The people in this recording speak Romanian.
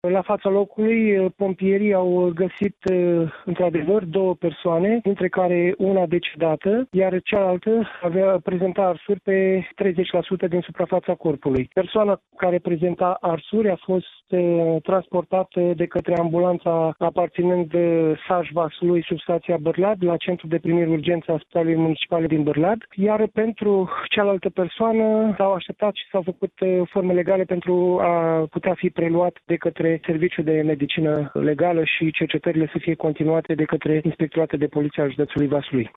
La fața locului, pompierii au găsit într-adevăr 2 persoane, dintre care una decedată, iar cealaltă prezenta arsuri pe 30% din suprafața corpului. Persoana care prezenta arsuri a fost transportată de către ambulanța aparținând SAJ-Vaslui sub stația Bârlad la centru de primire urgență a Spitalului Municipal din Bârlad, iar pentru cealaltă persoană s-au așteptat și s-au făcut forme legale pentru a putea fi preluat de către Serviciul de Medicină Legală și cercetările să fie continuate de către Inspectoratul de Poliție al Județului Vaslui.